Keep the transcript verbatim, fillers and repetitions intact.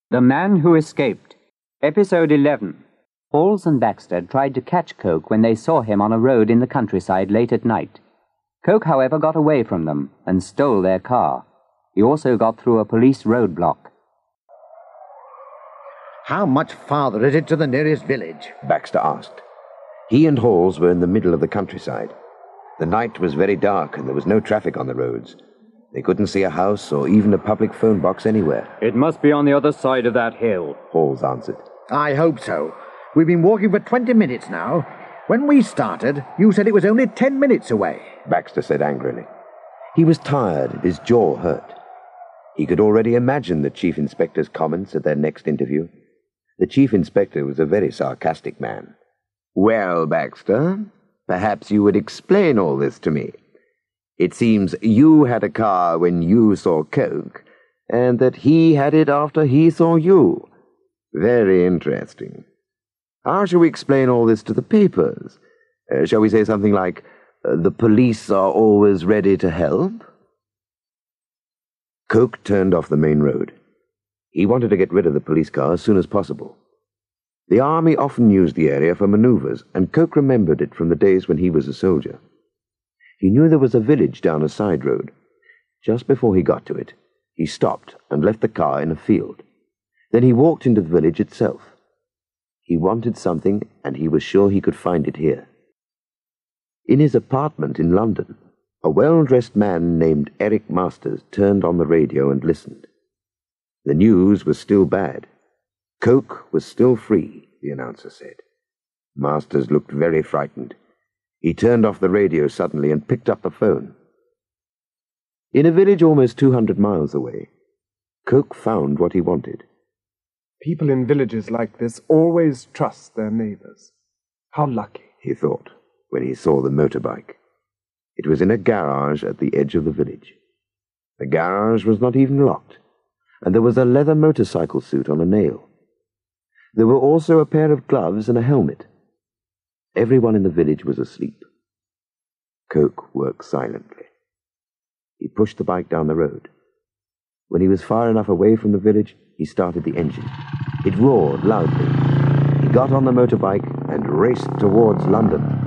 The Man Who Escaped. Episode eleven. Halls and Baxter tried to catch Coke when they saw him on a road in the countryside late at night. Coke, however, got away from them and stole their car. He also got through a police roadblock. How much farther is it to the nearest village? Baxter asked. He and Halls were in the middle of the countryside. The night was very dark and there was no traffic on the roads. They couldn't see a house or even a public phone box anywhere. It must be on the other side of that hill, Halls answered. I hope so. We've been walking for twenty minutes now. When we started, you said it was only ten minutes away. Baxter said angrily. He was tired and his jaw hurt. He could already imagine the Chief Inspector's comments at their next interview. The Chief Inspector was a very sarcastic man. Well, Baxter, perhaps you would explain all this to me. It seems you had a car when you saw Coke, and that he had it after he saw you. Very interesting. How shall we explain all this to the papers? Uh, shall we say something like, uh, the police are always ready to help? Coke turned off the main road. He wanted to get rid of the police car as soon as possible. The army often used the area for maneuvers, and Coke remembered it from the days when he was a soldier. He knew there was a village down a side road. Just before he got to it, he stopped and left the car in a field. Then he walked into the village itself. He wanted something, and he was sure he could find it here. In his apartment in London, a well-dressed man named Eric Masters turned on the radio and listened. The news was still bad. Coke was still free, the announcer said. Masters looked very frightened. He turned off the radio suddenly and picked up the phone. In a village almost two hundred miles away, Coke found what he wanted. People in villages like this always trust their neighbors. How lucky, he thought, when he saw the motorbike. It was in a garage at the edge of the village. The garage was not even locked, and there was a leather motorcycle suit on a nail. There were also a pair of gloves and a helmet. Everyone in the village was asleep. Coke worked silently. He pushed the bike down the road. When he was far enough away from the village, he started the engine. It roared loudly. He got on the motorbike and raced towards London.